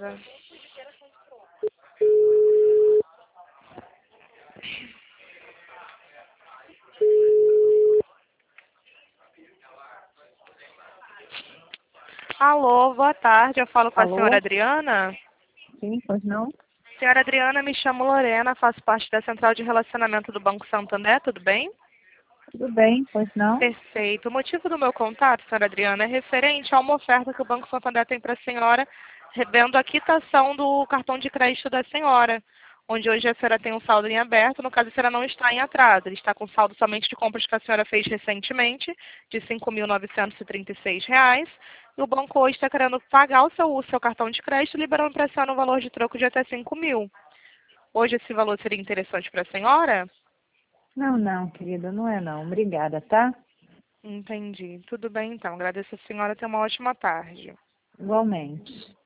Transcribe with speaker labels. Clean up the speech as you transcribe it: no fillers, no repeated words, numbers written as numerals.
Speaker 1: certeza. Alô, boa tarde. Eu falo com a senhora
Speaker 2: Alô?
Speaker 1: Adriana.
Speaker 2: Sim, pois não?
Speaker 1: Senhora Adriana, me chamo Lorena, faço parte da Central de Relacionamento do Banco Santander, tudo bem?
Speaker 2: Tudo bem, pois não?
Speaker 1: Perfeito. O motivo do meu contato, senhora Adriana, é referente a uma oferta que o Banco Santander tem para a senhora, revendo a quitação do cartão de crédito da senhora, onde hoje a senhora tem um saldo em aberto, no caso a senhora não está em atraso, ele está com saldo somente de compras que a senhora fez recentemente, de R$ 5.936, e o banco hoje está querendo pagar o seu cartão de crédito, liberando para a senhora um valor de troco de até 5.000. Hoje esse valor seria interessante para a senhora?
Speaker 2: Não, não, querida, não é não. Obrigada, tá?
Speaker 1: Entendi. Tudo bem então. Agradeço a senhora. Tenha uma ótima tarde.
Speaker 2: Igualmente.